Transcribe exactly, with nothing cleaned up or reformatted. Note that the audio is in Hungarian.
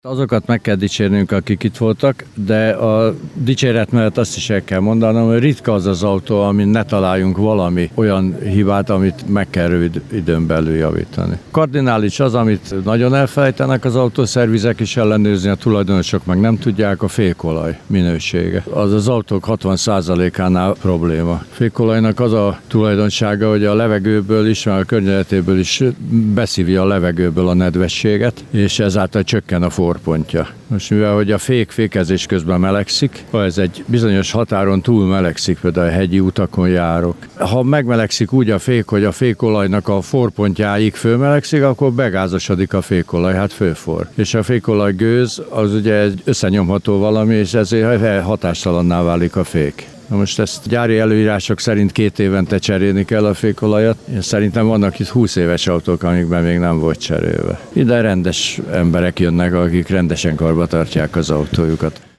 Azokat meg kell dicsérnünk, akik itt voltak, de a dicséret mellett azt is el kell mondanom, hogy ritka az az autó, amin ne találjunk valami olyan hibát, amit meg kell rövid időn belül javítani. Kardinális az, amit nagyon elfelejtenek az autószervizek is ellenőrizni, a tulajdonosok meg nem tudják, a fékolaj minősége. Az az autók hatvan százalékánál probléma. Fékolajnak az a tulajdonsága, hogy a levegőből is, a környezetéből is beszívja a levegőből a nedvességet, és ezáltal csökken a forpontja. Most mivel, hogy a fék fékezés közben melegszik, ha ez egy bizonyos határon túl melegszik, például a hegyi utakon járok. Ha megmelegszik úgy a fék, hogy a fékolajnak a forpontjáig fölmelegszik, akkor begázosodik a fékolaj, hát fölfor. És a fékolaj gőz az ugye egy összenyomható valami, és ezért hatástalanná válik a fék. Na most ezt gyári előírások szerint két évente cserélni kell a fékolajat. Én szerintem vannak itt húsz éves autók, amikben még nem volt cserélve. Ide rendes emberek jönnek, akik rendesen karba tartják az autójukat.